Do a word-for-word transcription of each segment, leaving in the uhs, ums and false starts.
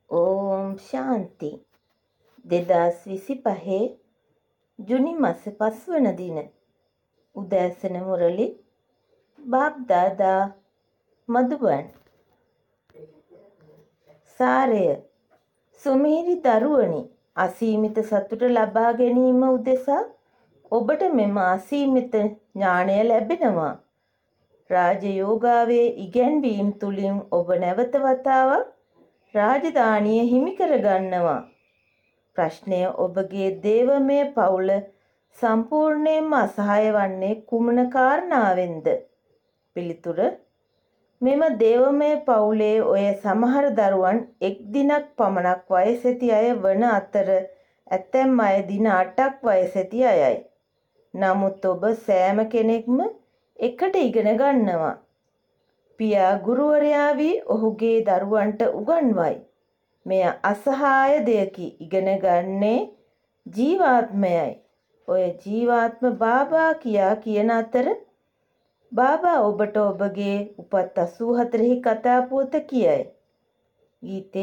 ඕම් ශාන්ති දෙදස් විසිපහේ ජුනි මස පස්වන දින උදෑසන මුරලි බාග්දාදා මදුබන් සාරය සුමිහිරි දරුවනි අසීමිත සතුට ලබා ගැනීම උදෙසා ඔබට මෙම අසීමිත ඥාණය ලැබෙනවා. රාජයෝගාවේ ඉගැන්වීම් තුලින් ඔබ නැවත වතාවක් රාජධානිය හිමි කරගන්නවා. ප්‍රශ්නය ඔබගේ දේවමය පවුල සම්පූර්ණයෙන්ම අසහාය වන්නේ කුමන කාරණාවෙන්ද? පිළිතුර මෙම දේවමය පවුලේ ඔය සමහර දරුවන් එක් දිනක් පමණක් වයසැති අය වන අතර ඇතැම් අය දින අටක් වයසැති අයයි. නමුත් ඔබ සෑම කෙනෙක්ම එකට ඉගෙන ගන්නවා. පියා ගුරුවරයා වී ඔහුගේ දරුවන්ට උගන්වයි. මෙය අසහාය දෙයකි. ඉගෙන ගන්නේ ජීවාත්මයයි. ඔය ජීවාත්ම බාබා කියා කියන අතර බාබා ඔබට ඔබගේ උපත් අසූ හතරෙහි කතා පුවත කියයි. ගීතය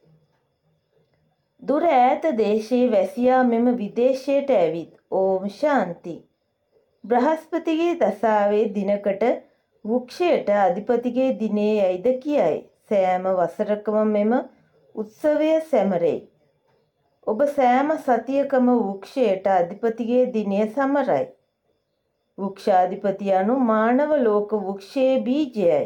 දුර ඈත දේශයේ වැසියා මෙම විදේශයට ඇවිත් ඕම් ශාන්ති බ්‍රහස්පතිගේ දසාවේ දිනකට වෘක්ෂයට අධිපතිගේ දිනේ යයිද කියයි. සෑම වසරකම මෙම උත්සවය සැමරෙයි. ඔබ සෑම සතියකම වෘක්ෂයට අධිපතිගේ දිනය සමරයි. වෘක්ෂාධිපති යනු මානව ලෝක වෘක්ෂයේ බීජයයි.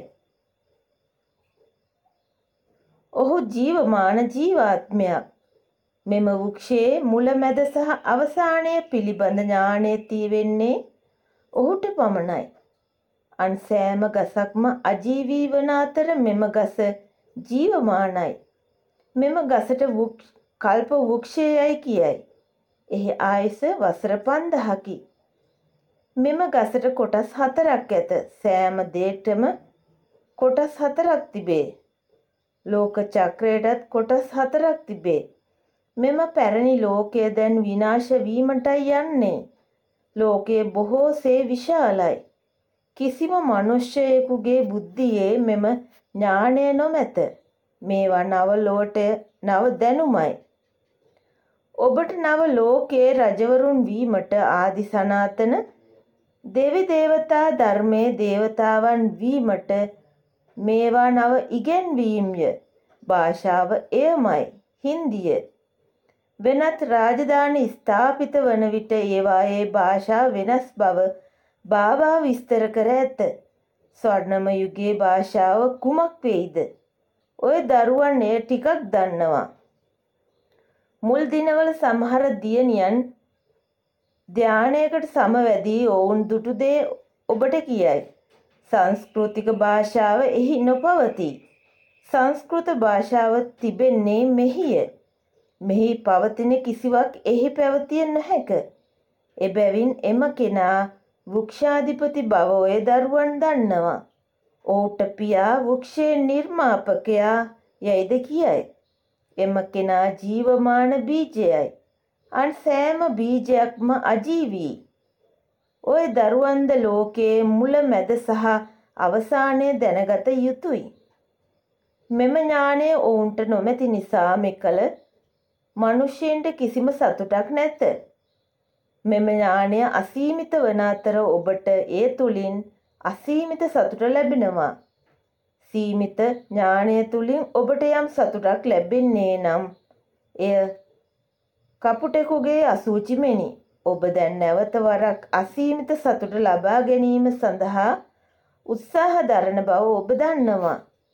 ඔහු ජීවමාන ජීවාත්මයක්. මෙම වෘක්ෂයේ මුල මැද සහ අවසානය පිළිබඳ ඥානය තියෙන්නේ ඔහුට පමණයි. අන් සෑම ගසක්ම අජීවී වන අතර මෙම ගස ජීවමානයි. මෙම ගසට කල්ප වෘක්ෂයයි කියයි. එහි ආයුෂ වසර පන්දහකි. මෙම ගසට කොටස් හතරක් ඇත. සෑම දේටම කොටස් හතරක් තිබේ. ලෝක චක්‍රයටත් කොටස් හතරක් තිබේ. මෙම පැරණි ලෝකය දැන් විනාශ වීමටයි යන්නේ. ලෝකය බොහෝසේ විශාලයි. කිසිම මනුෂ්‍යයෙකුගේ බුද්ධියේ මෙම ඥානය නොමැත. මේවා නව ලෝට නව දැනුමයි. ඔබට නව ලෝකයේ රජවරුන් වීමට ආදි සනාතන දෙවි දේවතා ධර්මයේ දේවතාවන් වීමට මේවා නව ඉගැන්වීම්ය. භාෂාව එයමයි හින්දිය. වෙනත් රාජධානි ස්ථාපිත වන විට ඒවායේ භාෂා වෙනස් බව බාබා විස්තර කර ඇත. ස්වර්ණම යුගයේ භාෂාව කුමක් වෙයිද? ඔය දරුවන් එය ටිකක් දන්නවා. මුල් දිනවල සමහර දියණියන් ධානයකට සමවැදී ඔවුන් දුටු දේ ඔබට කියයි. සංස්කෘතික භාෂාව එහි නොපවතී. සංස්කෘත භාෂාව තිබෙන්නේ මෙහිය. මෙහි පවතින කිසිවක් එහි පැවතිය නොහැක. එබැවින් එම කෙනා වෘක්ෂාධිපති බව ඔය දරුවන් දන්නවා. ඔහුට පියා වෘක්ෂයේ නිර්මාපකයා යයිද කියයි. එම කෙනා ජීවමාන බීජයයි. අන් සෑම බීජයක්ම අජීවී. ඔය දරුවන්ද ලෝකයේ මුල මැද සහ අවසානය දැනගත යුතුයි. මෙම ඥානය ඔවුන්ට නොමැති නිසා මෙකල මනුෂ්‍යයන්ට කිසිම සතුටක් නැත. මෙම ඥානය අසීමිත වන අතර ඔබට ඒ තුලින් අසීමිත සතුට ලැබෙනවා. සීමිත ඥානය තුලින් ඔබට යම් සතුටක් ලැබෙන්නේ නම් එය කපුටෙකුගේ අසූචි මෙනි. ඔබ දැන් නැවත වරක් අසීමිත සතුට ලබා ගැනීම සඳහා උත්සාහ දරන බව ඔබ දන්නවා.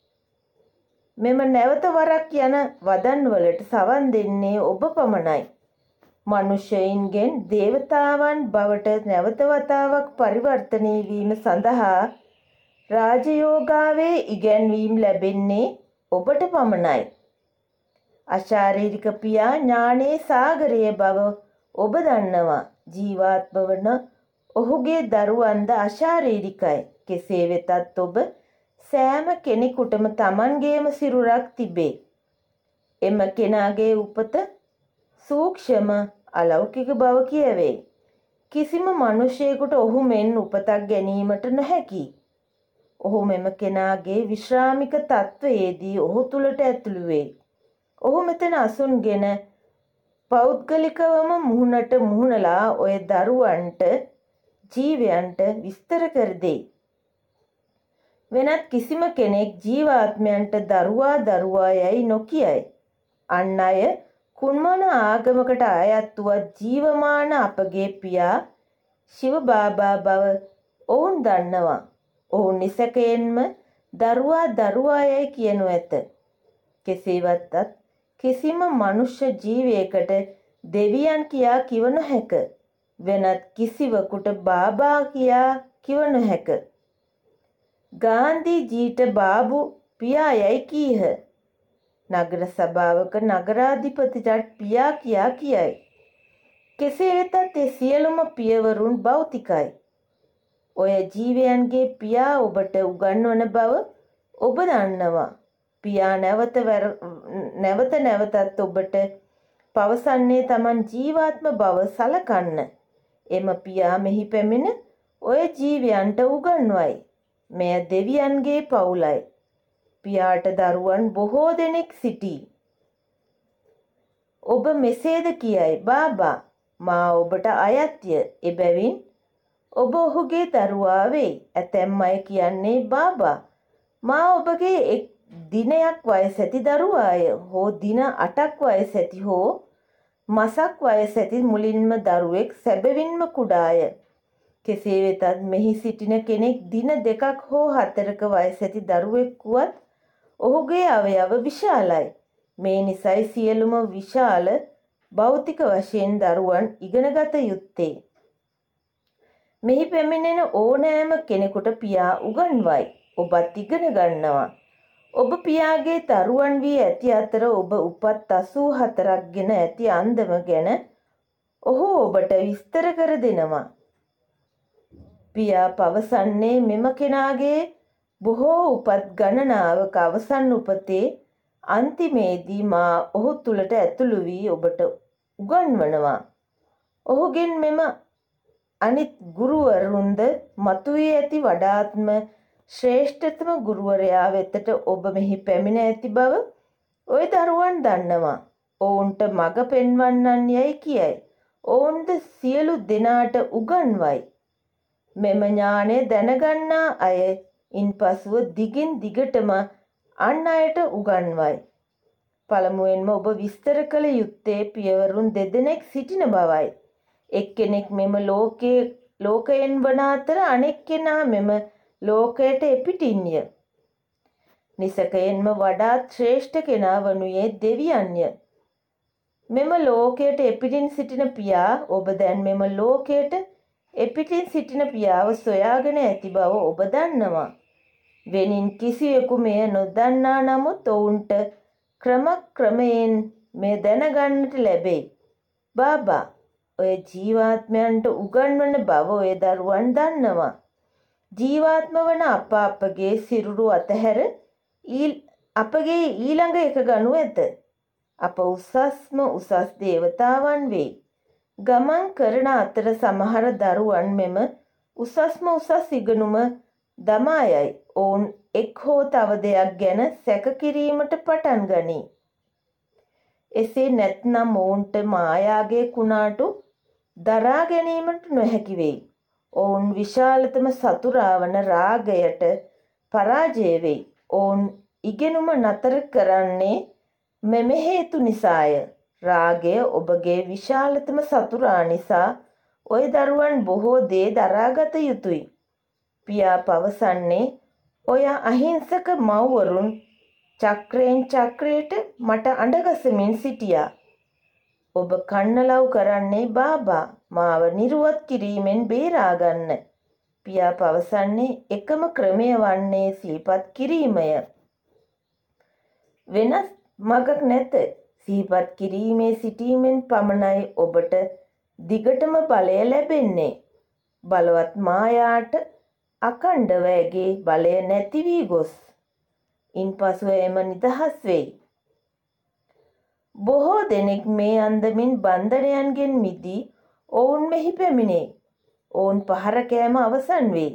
මෙම නැවත වරක් යන වදන් වලට සවන් දෙන්නේ ඔබ පමණයි. මනුෂ්‍යයින්ගෙන් දේවතාවන් බවට නැවත වතාවක් පරිවර්තනය වීම සඳහා රාජයෝගාවේ ඉගැන්වීම් ලැබෙන්නේ ඔබට පමණයි. අශාරීරික පියා ඥානයේ සාගරයේ බව ඔබ දන්නවා. ජීවාත්ම වන ඔහුගේ දරුවන්ද අශාරීරිකයි. කෙසේ වෙතත් ඔබ සෑම කෙනෙකුටම Tamanගේම සිරුරක් තිබේ. එම කෙනාගේ උපත සූක්ෂම අලෞකික බව කියවේ. කිසිම මිනිසෙකුට ඔහු මෙන් උපතක් ගැනීමට නොහැකි. ඔහු මෙම කෙනාගේ විශ්‍රාමික තත්වයේදී ඔහු තුළට ඇතුළු වේ. ඔහු මෙතන අසුන්ගෙන පෞද්ගලිකවම මුහුණට මුහුණලා ඔය දරුවන්ට ජීවයන්ට විස්තර කර දෙයි. වෙනත් කිසිම කෙනෙක් ජීවාත්මයන්ට දරුවා දරුවා යැයි නොකියයි. අන් අය කුන්මන ආගමකට අයත් වුවත් ජීවමාන අපගේ පියා ශිව බාබා බව ඔවුන් දන්නවා. ඔවුන් නිසකයෙන්ම දරුවා දරුවා යැයි කියනු ඇත. කෙසේ වෙතත් කිසිම මනුෂ්‍ය ජීවයකට දෙවියන් කියා කිව නොහැක. වෙනත් කිසිවකුට බාබා කියා කිව නොහැක. ගාන්ධීජීට බාබු පියා යැයි කීහ. නගර සභාවක නගරාධිපතිටත් පියා කියා කියයි. කෙසේ වෙතත් ඒ සියලුම පියවරුන් භෞතිකයි. ඔය ජීවයන්ගේ පියා ඔබට උගන්වන බව ඔබ දන්නවා. පියා නැවත නැවත නැවතත් ඔබට පවසන්නේ Taman ජීවාත්ම බව සලකන්න. එම පියා මෙහි පැමිණ ඔය ජීවයන්ට උගන්වයි. මෙය දෙවියන්ගේ පවුලයි. පියාට දරුවන් බොහෝ දෙනෙක් සිටී. ඔබ මෙසේද කියයි, බාබා මා ඔබට අයත්ය. එබැවින් ඔබ ඔහුගේ දරුවා වෙයි. ඇතැම් අය කියන්නේ බාබා මා ඔබගේ එක් දිනයක් වයස ඇති දරුවාය හෝ දින අටක් වයස ඇති හෝ මසක් වයස ඇති මුලින්ම දරුවෙක් සැබවින්ම කුඩාය. කෙසේ වෙතත් මෙහි සිටින කෙනෙක් දින දෙකක් හෝ හතරක වයස ඇති දරුවෙක් වුවත් ඔහුගේ අවයව විශාලයි. මේ නිසයි සියලුම විශාල භෞතික වශයෙන් දරුවන් ඉගෙනගත යුත්තේ. මෙහි පැමිණෙන ඕනෑම කෙනෙකුට පියා උගන්වයි. ඔබත් ඉගෙන ගන්නවා. ඔබ පියාගේ දරුවන් වී ඇති අතර ඔබ උපත් අසූ හතරක් ගෙන ඇති අන්දම ගැන ඔහු ඔබට විස්තර කර දෙනවා. පියා පවසන්නේ මෙම කෙනාගේ බොහෝ උපත් ගණනාවක අවසන් උපතේ අන්තිමේදී මා ඔහු තුළට ඇතුළු වී ඔබට උගන්වනවා. ඔහුගෙන් මෙම අනිත් ගුරුවරුන්ද මතුවී ඇති වඩාත්ම ශ්‍රේෂ්ඨතම ගුරුවරයා වෙතට ඔබ මෙහි පැමිණ ඇති බව ඔය දරුවන් දන්නවා. ඔවුන්ට මඟ පෙන්වන්නන් යයි කියයි. ඔවුන්ද සියලු දෙනාට උගන්වයි. මෙම ඥානය දැනගන්නා අය ඉන්පසුව දිගින් දිගටම අන් අයට උගන්වයි. පළමුවෙන්ම ඔබ විස්තර කළ යුත්තේ පියවරුන් දෙදෙනෙක් සිටින බවයි. එක්කෙනෙක් මෙම ලෝකයේ ලෝකයෙන් වන අතර අනෙක් කෙනා මෙම ලෝකයට එපිටින්ය. නිසකයෙන්ම වඩාත් ශ්‍රේෂ්ඨ කෙනා වනුයේ දෙවියන්ය. මෙම ලෝකයට එපිටින් සිටින පියා ඔබ දැන් මෙම ලෝකයට එපිටින් සිටින පියාව සොයාගෙන ඇති බව ඔබ දන්නවා. වෙනින් කිසිවෙකු මෙය නොදන්නා නමුත් ඔවුන්ට ක්‍රමක්‍රමයෙන් මෙය දැනගන්නට ලැබෙයි. බාබා ඔය ජීවාත්මයන්ට උගන්වන බව ඔය දරුවන් දන්නවා. ජීවාත්ම වන අප අපගේ සිරුරු අතහැර අපගේ ඊළඟ එක ගනු ඇත. අප උසස්ම උසස් දේවතාවන් වෙයි. ගමන් කරන අතර සමහර දරුවන් මෙම උසස්ම උසස් ඉගෙනුම දමායයි. ඔවුන් එක් හෝ තව දෙයක් ගැන සැක කිරීමට පටන් ගනී. එසේ නැත්නම් ඔවුන්ට මායාගේ කුණාටු දරා ගැනීමට නොහැකි වෙයි. ඔවුන් විශාලතම සතුරා වන රාගයට පරාජය වෙයි. ඔවුන් ඉගෙනුම නතර කරන්නේ මෙම හේතු නිසාය. රාගය ඔබගේ විශාලතම සතුරා නිසා ඔය දරුවන් බොහෝ දේ දරාගත යුතුයි. පියා පවසන්නේ ඔය අහිංසක මව්වරුන් චක්‍රයෙන් චක්‍රයට මට අඬගසමින් සිටියා. ඔබ කන්නලව් කරන්නේ බාබා මාව නිරුවත් කිරීමෙන් බේරාගන්න. පියා පවසන්නේ එකම ක්‍රමය වන්නේ සිහිපත් කිරීමය. වෙනස් මගක් නැත. සිහිපත් කිරීමේ සිටීමෙන් පමණයි ඔබට දිගටම බලය ලැබෙන්නේ. බලවත් මායාට අකණ්ඩව ඇගේ බලය නැති වී ගොස් ඉන්පසුව එම නිදහස් වෙයි. බොහෝ දෙනෙක් මේ අන්දමින් බන්ධනයන්ගෙන් මිදී ඔවුන් මෙහි පැමිණේ. ඔවුන් පහර කෑම අවසන් වෙයි.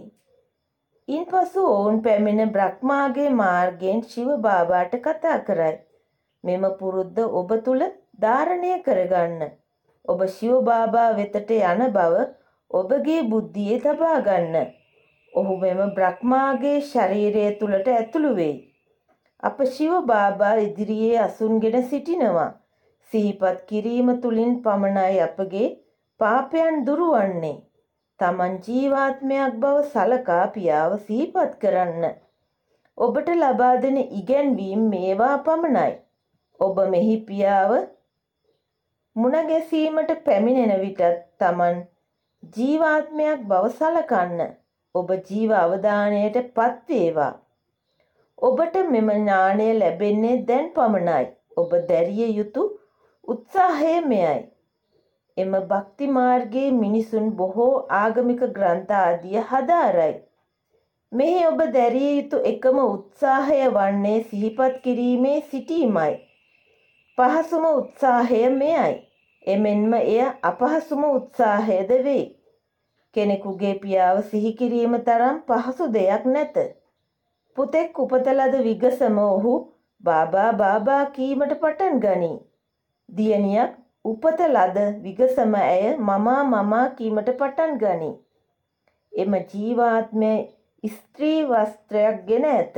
ඉන්පසු ඔවුන් පැමිණ බ්‍රහ්මාගේ මාර්ගයෙන් ශිව බාබාට කතා කරයි. මෙම පුරුද්ද ඔබ තුල ධාරණය කරගන්න. ඔබ ශිව බාබා වෙතට යන බව ඔබගේ බුද්ධියේ තබා ගන්න. ඔහු මෙම බ්‍රහ්මාගේ ශරීරය තුලට ඇතුළු වෙයි. අප ශිව බාබා ඉදිරියේ අසුන්ගෙන සිටිනවා. සිහිපත් කිරීම තුලින් පමණයි අපගේ පාපයන් දුරුවන්නේ. තමන් ජීවාත්මයක් බව සලකා පියාව සිහිපත් කරන්න. ඔබට ලබා දෙන ඉගැන්වීම් මේවා පමණයි. ඔබ මෙහි පියාව මුණ ගැසීමට පැමිණෙන විටත් තමන් ජීවාත්මයක් බව සලකන්න. ඔබ ජීව අවදානයට පත් වේවා. ඔබට මෙම ඥාණය ලැබෙන්නේ දැන් පමණයි. ඔබ දැරිය යුතු උත්සාහය මෙයයි. එම භක්ති මාර්ගයේ මිනිසුන් බොහෝ ආගමික ග්‍රන්ථ ආදිය හදාරයි. මෙහි ඔබ දැරිය යුතු එකම උත්සාහය වන්නේ සිහිපත් කිරීමේ සිටීමයි. පහසුම උත්සාහය මෙයයි. එමෙන්ම එය අපහසුම උත්සාහයද වේ. කෙනෙකුගේ පියාව සිහි කිරීම තරම් පහසු දෙයක් නැත. පුතෙක් උපත ලද විගසම ඔහු බාබා බාබා කීමට පටන් ගනී. දියණියක් උපත ලද විගසම ඇය මමා මමා කීමට පටන් ගනී. එම ජීවාත්මය ස්ත්‍රී වස්ත්‍රයක් ගෙන ඇත.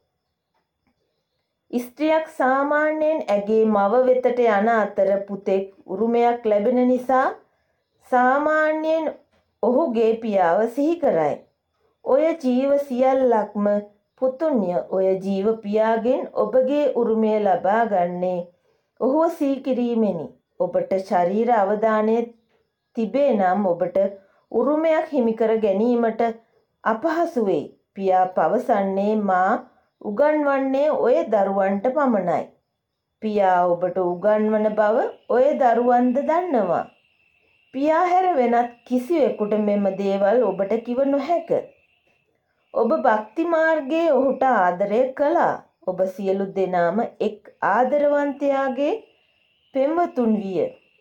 ස්ත්‍රියක් සාමාන්‍යයෙන් ඇගේ මව වෙතට යන අතර පුතෙක් උරුමයක් ලැබෙන නිසා සාමාන්‍යයෙන් ඔහුගේ පියාව සිහි කරයි. ඔය ජීව සියල්ලක්ම පුතුන්ය ඔය ජීව පියාගෙන් ඔබගේ උරුමය ලබා ගන්නේ ඔහුව සිහි කිරීමෙනි. ඔබට ශරීර අවදානය තිබේ නම් ඔබට උරුමයක් හිමි කර ගැනීමට අපහසු වෙයි. පියා පවසන්නේ මා උගන්වන්නේ ඔය දරුවන්ට පමණයි. පියා ඔබට උගන්වන බව ඔය දරුවන්ද දන්නවා. පියා හැර වෙනත් කිසිවෙකුට මෙම දේවල් ඔබට කිව නොහැක. ඔබ භක්ති මාර්ගයේ ඔහුට ආදරය කළා. ඔබ සියලු දෙනාම එක් ආදරවන්තයාගේ පෙම්වතුන් විය.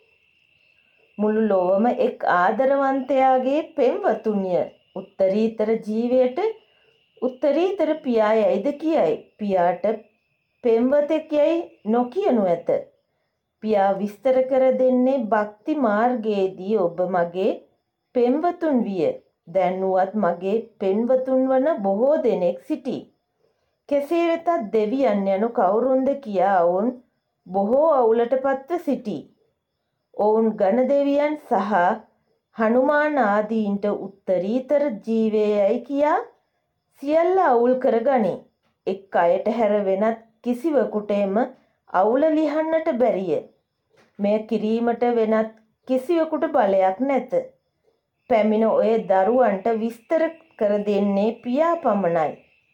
මුළු ලොවම එක් ආදරවන්තයාගේ පෙම්වතුන්ය. උත්තරීතර ජීවයට උත්තරීතර පියා යයිද කියයි. පියාට පෙම්වතෙක් යයි නොකියනු ඇත. පියා විස්තර කර දෙන්නේ භක්ති මාර්ගයේදී ඔබ මගේ පෙම්වතුන් විය. දැන්නුවත් මගේ පෙම්වතුන් වන බොහෝ දෙනෙක් සිටී. කෙසේ වෙතත් දෙවියන් යනු කවුරුන්ද කියා ඔවුන් බොහෝ අවුලට පත්ව සිටී. ඔවුන් ගණ දෙවියන් සහ හනුමාන ආදීන්ට උත්තරීතර ජීවයයි කියා සියල්ල අවුල් කරගනී. එක් අයට හැර වෙනත් කිසිවකුට එම අවුල ලිහන්නට බැරිය. මෙය කිරීමට වෙනත් කිසිවෙකුට බලයක් නැත. පැමිණ ඔය දරුවන්ට විස්තර කර දෙන්නේ පියා පමණයි.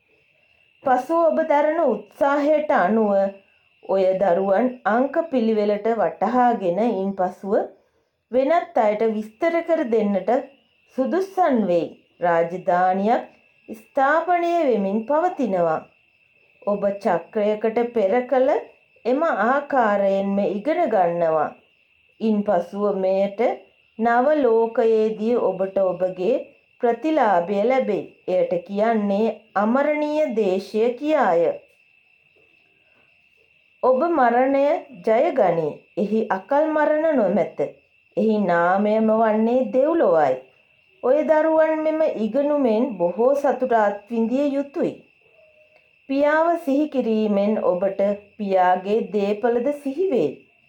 පසුව ඔබ දරන උත්සාහයට අනුව ඔය දරුවන් අංක පිළිවෙලට වටහාගෙන ඉන්පසුව වෙනත් අයට විස්තර කර දෙන්නට සුදුස්සන් වෙයි. රාජධානියක් ස්ථාපනය වෙමින් පවතිනවා. ඔබ චක්‍රයකට පෙර කළ එම ආකාරයෙන්ම ඉගෙන ගන්නවා. ඉන්පසුව මෙයට නව ලෝකයේදී ඔබට ඔබගේ ප්‍රතිලාභය ලැබේ. එයට කියන්නේ අමරණීය දේශය කියාය. ඔබ මරණය ජය ගනී. එහි අකල් මරණ නොමැත. එහි නාමයම වන්නේ දෙව්ලොවයි. ඔය දරුවන් මෙම ඉගෙනුමෙන් බොහෝ සතුට අත්විඳිය යුතුයි. පියාව සිහි කිරීමෙන් ඔබට පියාගේ දේපලද සිහි වේ.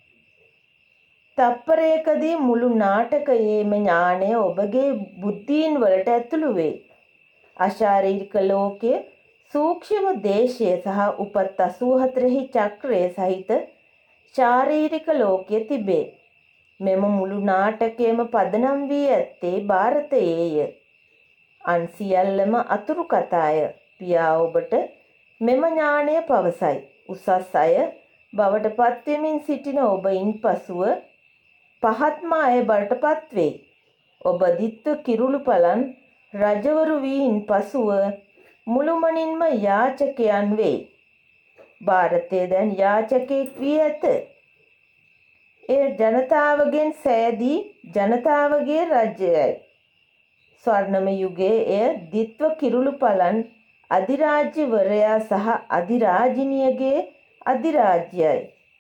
තප්පරයකදී මුළු නාටකයේම ඥානය ඔබගේ බුද්ධීන් වලට ඇතුළු වේ. අශාරීරික ලෝකයේ සූක්ෂම දේශය සහ උපත් අසූ හතරෙහි චක්‍රය සහිත ශාරීරික ලෝකය තිබේ. මෙම මුළු නාටකයම පදනම් වී ඇත්තේ ಭಾರತයේය. අන් සියල්ලම අතුරු කතාය. පියා ඔබට මෙම ඥානය පවසයි. උසස් අය බවට පත්වෙමින් සිටින ඔබ ඉන්පසුව පහත්ම අය බවට පත්වේ. ඔබ දිත්ව කිරුළු පලන් රජවරු වීන් පසුව මුළුමනින්ම යාචකයන් වේ. ಭಾರතය දැන් යාචකයෙක් වී ඇත. එය ජනතාවගෙන් සෑදී ජනතාවගේ රජයයි. ස්වර්ණම යුගයේ එය දිත්ව කිරුළු පලන් අධිරාජ්‍යවරයා සහ අධිරාජිනියගේ අධිරාජ්‍යයි.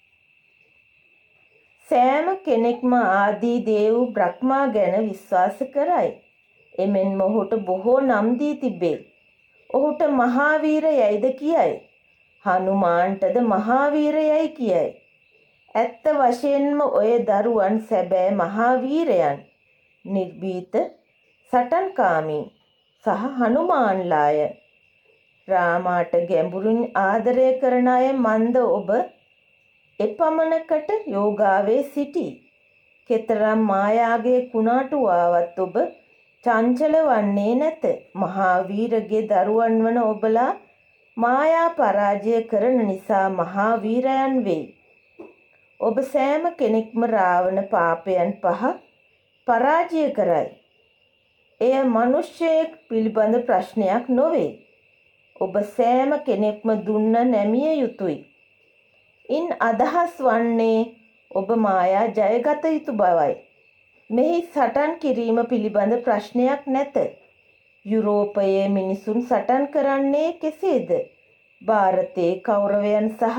සෑම කෙනෙක්ම ආදී දේව් බ්‍රහ්මා ගැන විශ්වාස කරයි. එමෙන්ම ඔහුට බොහෝ නම් දී තිබේ. ඔහුට මහාවීර යයිද කියයි. හනුමාන්ටද මහාවීර යයි කියයි. ඇත්ත වශයෙන්ම ඔය දරුවන් සැබෑ මහාවීරයන්. නිර්භීත, සටන්කාමී සහ හනුමාන්ලාය. රාමාට ගැඹුරින් ආදරය කරන අය මන්ද ඔබ එපමණකට යෝගාවේ සිටි. කෙතරම් මායාගේ කුණාටුවාවත් ඔබ චංචල වන්නේ නැත. මහාවීරගේ දරුවන් වන ඔබලා මායා පරාජය කරන නිසා මහාවීරයන් වෙයි. ඔබ සෑම කෙනෙක්ම රාවණ පාපයන් පහ පරාජය කරයි. එය මනුෂ්‍යයෙක් පිළිබඳ ප්‍රශ්නයක් නොවේ. ඔබ සෑම කෙනෙක්ම දුන්න නැමිය යුතුයි. ඉන් අදහස් වන්නේ ඔබ මායා ජයගත යුතු බවයි. මෙහි සටන් කිරීම පිළිබඳ ප්‍රශ්නයක් නැත. යුරෝපයේ මිනිසුන් සටන් කරන්නේ කෙසේද? ಭಾರತයේ කෞරවයන් සහ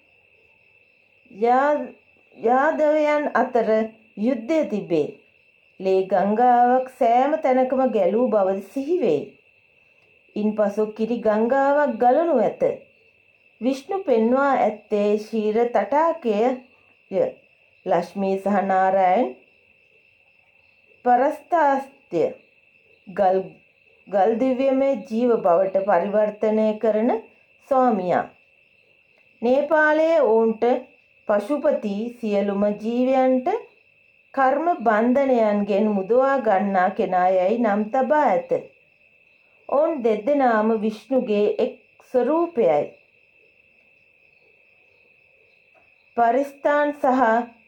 යාදවයන් අතර යුද්ධය තිබේ. ලේ ගංගාවක් සෑම තැනකම ගැලූ බව සිහි වේ. ඉන්පසු කිරි ගංගාවක් ගලනු ඇත. විෂ්ණු පෙන්වා ඇත්තේ ශීර තටාකය ය. ලක්ෂ්මී සහ නාරායන් පරස්තාස්ත්‍ය ගල් ගල් දිව්‍යමය ජීව බවට පරිවර්තනය කරන ස්වාමියා. නේපාලයේ ඔවුන්ට පශුපති සියලුම ජීවයන්ට කර්ම බන්ධනයන්ගෙන් මුදවා ගන්නා කෙනා යයි නම් තබා ඇත. ඔවුන් දෙදෙනාම විෂ්ණුගේ එක් ස්වරූපයයි. පරිස්ථාන් සහ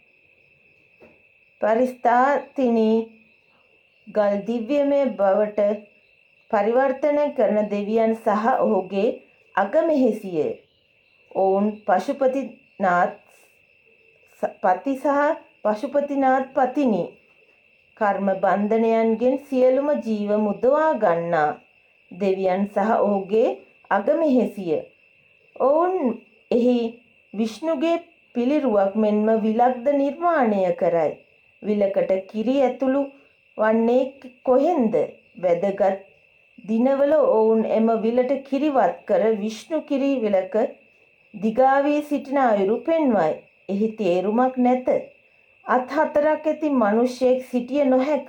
පරිස්ථාතිනී ගල් දිව්‍යමය බවට පරිවර්තන කරන දෙවියන් සහ ඔහුගේ අගමෙහෙසිය. ඔවුන් පශුපතිනාත් පති සහ පශුපතිනාත් පතිනි. කර්ම බන්ධනයන්ගෙන් සියලුම ජීව මුදවා ගන්නා දෙවියන් සහ ඔහුගේ අගමෙහෙසිය. ඔවුන් එහි විෂ්ණුගේ පිළිරුවක් මෙන්ම විලක්ද නිර්මාණය කරයි. විලකට කිරි ඇතුළු වන්නේ කොහෙන්ද? වැදගත් දිනවල ඔවුන් එම විලට කිරිවත් කර විෂ්ණු කිරි විලක දිගාවී සිටින අයුරු පෙන්වයි. එහි තේරුමක් නැත. අත් හතරක් ඇති මිනිසෙක් සිටිය නොහැක.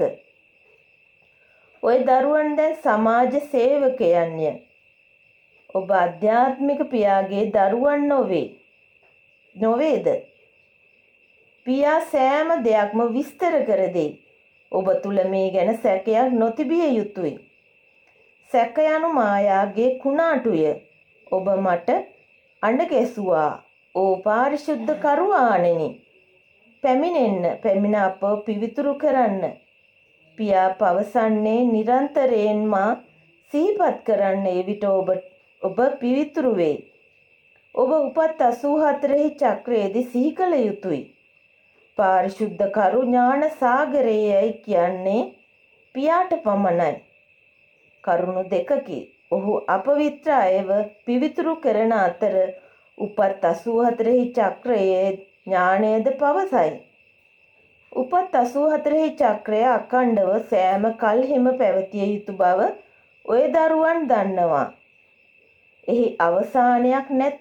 ඔය දරුවන් දැන් සමාජ සේවකයන්ය. ඔබ ආධ්‍යාත්මික පියාගේ දරුවන් නොවේ. නොවේද? පියා සෑම දෙයක්ම විස්තර කර දෙයි. ඔබ තුල මේ ගැන සැකයක් නොතිබිය යුතුයි. සැක යනු මායාගේ කුණාටුය. ඔබ මට අඬ ගැසුවා. ඕ පාරිශුද්ධ කරුවාණෙනි. පැමිණෙන්න, පැමිණ අප පිවිතුරු කරන්න. පියා පවසන්නේ නිරන්තරයෙන් මා සිහිපත් කරන්න. එවිට ඔබ ඔබ පිවිතුරු වෙයි. ඔබ උපත් අසූ හතරෙහි චක්‍රයේදී සිහි කළ යුතුයි. පාරිශුද්ධ කරු ඥාන සාගරයයි කියන්නේ පියාට පමණයි. කරුණු දෙකකි. ඔහු අපවිත්‍ර අයව පිවිතුරු කරන අතර උපත් අසූ හතරෙහි චක්‍රයේ ඥානයද පවසයි. උපත් අසූ හතරෙහි චක්‍රය අඛණ්ඩව සෑම කල්හිම පැවතිය යුතු බව ඔය දරුවන් දන්නවා. එහි අවසානයක් නැත.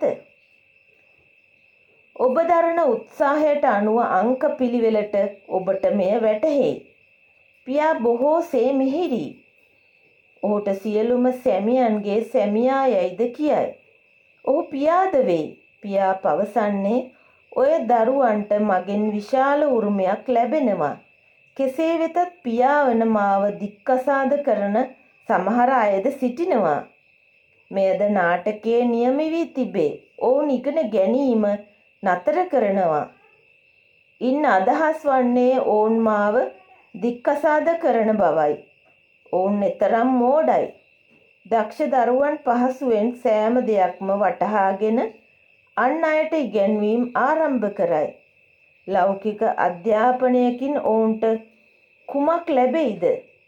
ඔබ දරන උත්සාහයට අනුව අංක පිළිවෙලට ඔබට මෙය වැටහෙයි. පියා බොහෝසේ මිහිරි. ඔහුට සියලුම සැමියන්ගේ සැමියා යයිද කියයි. ඔහු පියාද වෙයි. පියා පවසන්නේ ඔය දරුවන්ට මගෙන් විශාල උරුමයක් ලැබෙනවා. කෙසේ වෙතත් පියා වන මාව දික්කසාද කරන සමහර අයද සිටිනවා. මෙයද නාටකයේ නියම වී තිබේ. ඔවුන් ඉගෙන ගැනීම නතර කරනවා. ඉන් අදහස් වන්නේ ඔවුන් මාව දික්කසාද කරන බවයි. ඔවුන් එතරම් මෝඩයි. දක්ෂ දරුවන් පහසුවෙන් සෑම දෙයක්ම වටහාගෙන අන් අයට ඉගැන්වීම් ආරම්භ කරයි. ලෞකික අධ්‍යාපනයකින් ඔවුන්ට කුමක් ලැබෙයිද?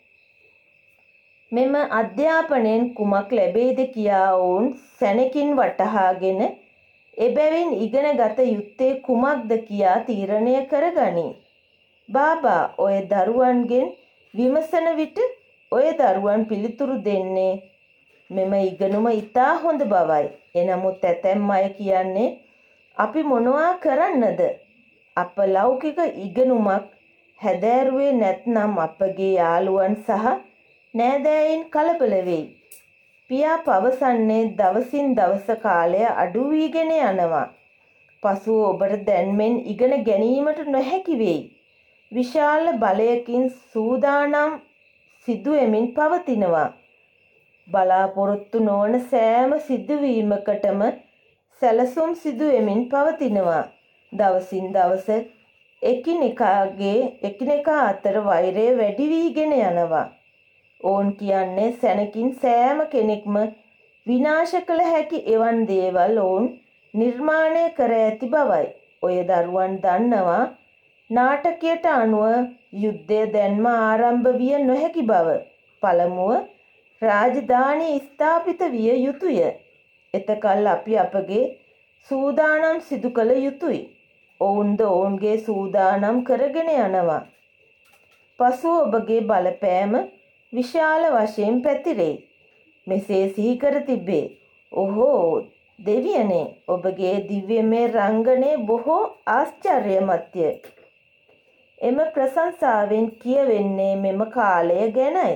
මෙම අධ්‍යාපනයෙන් කුමක් ලැබෙයිද කියා ඔවුන් සැනකින් වටහාගෙන එබැවින් ඉගෙන ගත යුත්තේ කුමක්ද කියා තීරණය කරගනී. බාබා ඔය දරුවන්ගෙන් විමසන විට ඔය දරුවන් පිළිතුරු දෙන්නේ මෙම ඉගෙනුම ඉතා හොඳ බවයි. එනමුත් ඇතැම් අය කියන්නේ අපි මොනවා කරන්නද? අප ලෞකික ඉගෙනුමක් හැදෑරුවේ නැත්නම් අපගේ යාළුවන් සහ නෑදෑයින් කලබල වෙයි. පියා පවසන්නේ දවසින් දවස කාලය අඩු වීගෙන යනවා. පසුව ඔබට දැන්මෙන් ඉගෙන ගැනීමට නොහැකි වෙයි. විශාල බලයකින් සූදානම් සිදුවෙමින් පවතිනවා. බලාපොරොත්තු නොවන සෑම සිදුවීමකටම සැලසුම් සිදුවෙමින් පවතිනවා. දවසින් දවස එකිනෙකාගේ එකිනෙකා අතර වෛරය වැඩි වීගෙන යනවා. ඕන් කියන්නේ සැනකින් සෑම කෙනෙක්ම විනාශ කළ හැකි එවන් දේවල් ඔවුන් නිර්මාණය කර ඇති බවයි. ඔය දරුවන් දන්නවා නාටකයට අනුව යුද්ධය දැන්ම ආරම්භ විය නොහැකි බව. පළමුව රාජධානී ස්ථාපිත විය යුතුය. එතකල් අපි අපගේ සූදානම් සිදු කළ යුතුයි. ඔවුන්ද ඔවුන්ගේ සූදානම් කරගෙන යනවා. පසුව ඔබගේ බලපෑම විශාල වශයෙන් පැතිරෙයි. මෙසේ සිහි කර තිබේ. ඔහෝ දෙවියනේ, ඔබගේ දිව්‍යමය රංගනය බොහෝ ආශ්චර්යමත්ය. එම ප්‍රශංසාවෙන් කියවෙන්නේ මෙම කාලය ගැනයි.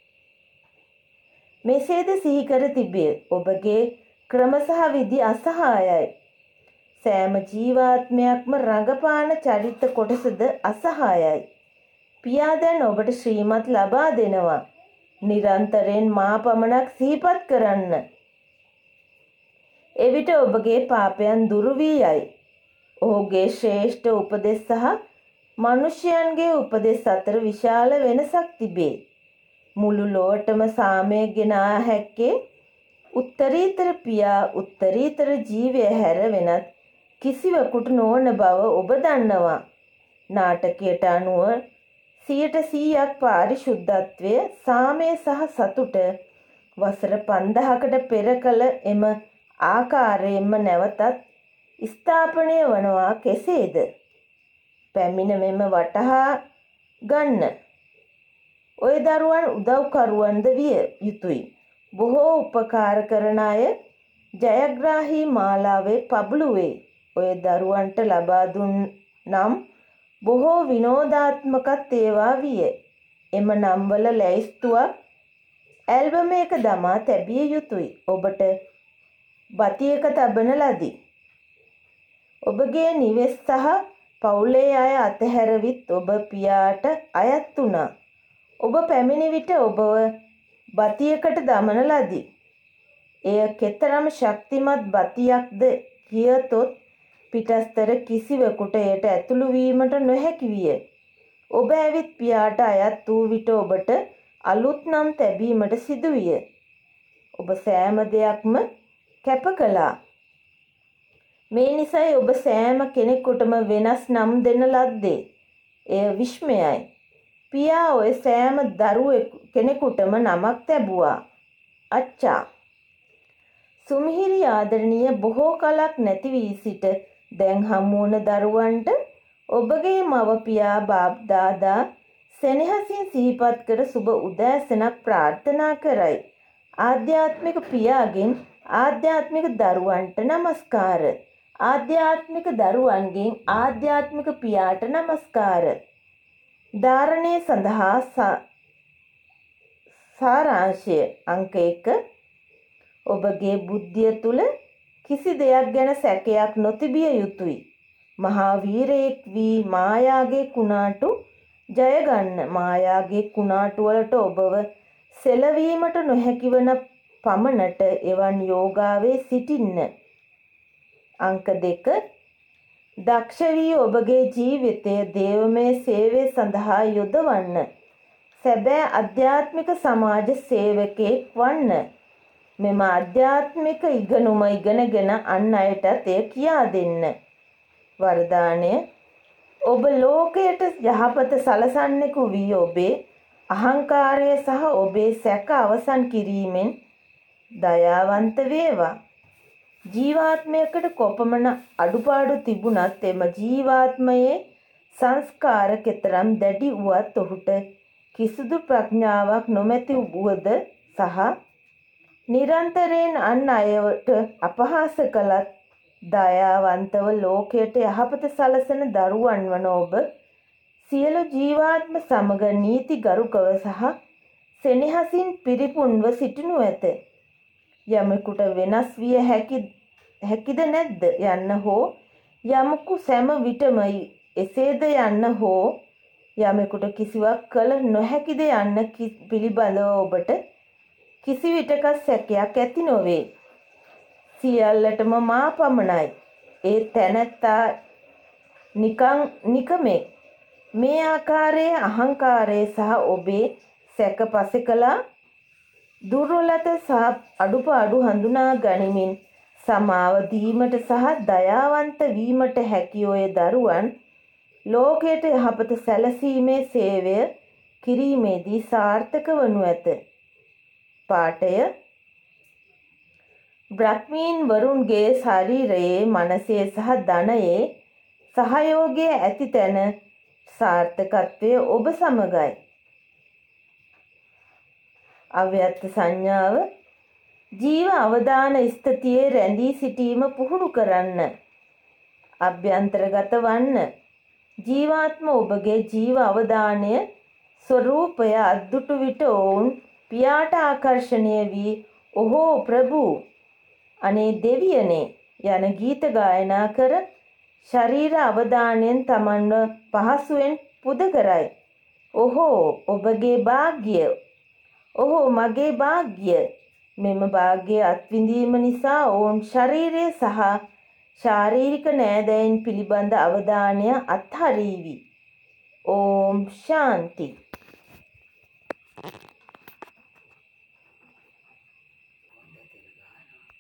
මෙසේද සිහි කර තිබේ. ඔබගේ ක්‍රම සහ විධි අසහායයි. සෑම ජීවාත්මයක්ම රඟපාන චරිත කොටසද අසහායයි. පියා දැන් ඔබට ශ්‍රීමත් ලබා දෙනවා. නිරන්තරයෙන් මා පමණක් සිහිපත් කරන්න. එවිට ඔබගේ පාපයන් දුරු වී යයි. ඔහුගේ ශ්‍රේෂ්ඨ උපදෙස් සහ මනුෂ්‍යයන්ගේ උපදෙස් අතර විශාල වෙනසක් තිබේ. මුළු ලොවටම සාමය ගෙනා හැක්කේ උත්තරීතර පියා උත්තරීතර ජීවය හැර වෙනත් කිසිවකුට නොවන බව ඔබ දන්නවා. නාටකයට අනුව සියයට සීයක් පාරිශුද්ධත්වය, සාමය සහ සතුට වසර පන්දහකට පෙර කළ එම ආකාරයෙන්ම නැවතත් ස්ථාපනය වනවා කෙසේද? පැමිණ මෙම වටහා ගන්න. ඔය දරුවන් උදව්කරුවන්ද විය යුතුයි. බොහෝ උපකාර කරන අය ජයග්‍රාහී මාලාවේ පබළුවේ. ඔය දරුවන්ට ලබා දුන් නම් බොහෝ විනෝදාත්මකත් ඒවා විය. එම නම්වල ලැයිස්තුවක් ඇල්බමයක දමා තැබිය යුතුයි. ඔබට බතියක තබන ලදී. ඔබගේ නිවෙස් සහ පවුලේ අය අතහැරවිත් ඔබ පියාට අයත් වුණා. ඔබ පැමිණි විට ඔබව බතියකට දමන ලදී. එය කෙතරම් ශක්තිමත් බතියක්ද කියතොත් පිටස්තර කිසිවෙකුට එයට ඇතුළු වීමට නොහැකි විය. ඔබ ඇවිත් පියාට අයත් වූ විට ඔබට අලුත් නම් තැබීමට සිදුවිය. ඔබ සෑම දෙයක්ම කැප කළා. මේ නිසයි ඔබ සෑම කෙනෙකුටම වෙනස් නම් දෙන ලද්දේ. එය විශ්මයයි. පියා ඔය සෑම දරුවෙකු කෙනෙකුටම නමක් තැබුවා. අච්චා. සුමිහිරි ආදරණීය බොහෝ කලක් නැති වී සිට දැන් හමුවන දරුවන්ට ඔබගේ මව පියා බාප් දාදා සෙනෙහසින් සිහිපත් කර සුබ උදෑසනක් ප්‍රාර්ථනා කරයි. ආධ්‍යාත්මික පියාගෙන් ආධ්‍යාත්මික දරුවන්ට නමස්කාර. ආධ්‍යාත්මික දරුවන්ගෙන් ආධ්‍යාත්මික පියාට නමස්කාර. ධාරණය සඳහා සාරාංශය අංක එක. ඔබගේ බුද්ධිය තුල කිසි දෙයක් ගැන සැකයක් නොතිබිය යුතුයි. මහා වීරයෙක් වී මායාගේ කුණාටු ජය ගන්න. මායාගේ කුණාටු වලට ඔබව සෙලවීමට නොහැකි වන පමණට එවන් යෝගාවේ සිටින්න. අංක දෙක. දක්ෂ වී ඔබගේ ජීවිතය දේවමය සේවය සඳහා යොදවන්න. සැබෑ අධ්‍යාත්මික සමාජ සේවකයෙක් වන්න. මෙම අධ්‍යාත්මික ඉගෙනුම ඉගෙනගෙන අන් අයටත් එය කියා දෙන්න. වරදානය. ඔබ ලෝකයට යහපත සලසන්නෙකු වී ඔබේ අහංකාරය සහ ඔබේ සැක අවසන් කිරීමෙන් දයාවන්ත වේවා. ජීවාත්මයකට කොපමණ අඩුපාඩු තිබුණත් එම ජීවාත්මයේ සංස්කාර කෙතරම් දැඩි වුවත් ඔහුට කිසිදු ප්‍රඥාවක් නොමැති වුවද සහ නිරන්තරයෙන් අන් අයට අපහාස කළත් දයාවන්තව ලෝකයට යහපත සලසන දරුවන් වන ඔබ සියලු ජීවාත්ම සමග නීති ගරුකව සහ සෙනෙහසින් පිරිපුන්ව සිටිනු ඇත. යමෙකුට වෙනස් විය හැකි හැකිද නැද්ද යන්න හෝ යමකු සෑම විටම එසේද යන්න හෝ යමෙකුට කිසිවක් කළ නොහැකිද යන්න පිළිබඳව ඔබට කිසි විටක සැකයක් ඇති නොවේ. සියල්ලටම මා පමණයි. ඒ තැනැත්තා නිකං නිකමේ මේ ආකාරයේ අහංකාරය සහ ඔබේ සැක පසෙකලා දුර්වලත සහ අඩුපාඩු හඳුනා ගනිමින් සමාව දීමට සහ දයාවන්ත වීමට හැකි ඔය දරුවන් ලෝකයට යහපත සැලසීමේ සේවය කිරීමේදී සාර්ථක වනු ඇත. පාඨය බ්‍රහ්මීන් වරුන්ගේ ශරීරයේ මනසේ සහ ධනයේ සහයෝගය ඇති තැන සාර්ථකත්වය ඔබ සමගයි. අව්‍යක්ත සංඥාව ජීව අවදාන ස්ථතියේ රැඳී සිටීම පුහුණු කරන්න. අභ්‍යන්තරගත වන්න. ජීවාත්ම ඔබගේ ජීව අවදානය ස්වરૂපය අද්දුටු විට ඔවුන් පියාට ආකර්ෂණය වී ඔහෝ ප්‍රභූ අනේ දෙවියනේ යන ගීත ගායනා කර ශරීර අවදානයෙන් තමන්ව පහසුවෙන් පුද කරයි. ඔහෝ ඔබගේ වාග්ය. ඔහෝ මගේ වාග්ය. මෙම වාග්ය අත්විඳීම නිසා ඔවුන් ශරීරය සහ ශාරීරික නෑදෑයින් පිළිබඳ අවධානය අත්හරීවි. ඕම් ශාන්ති.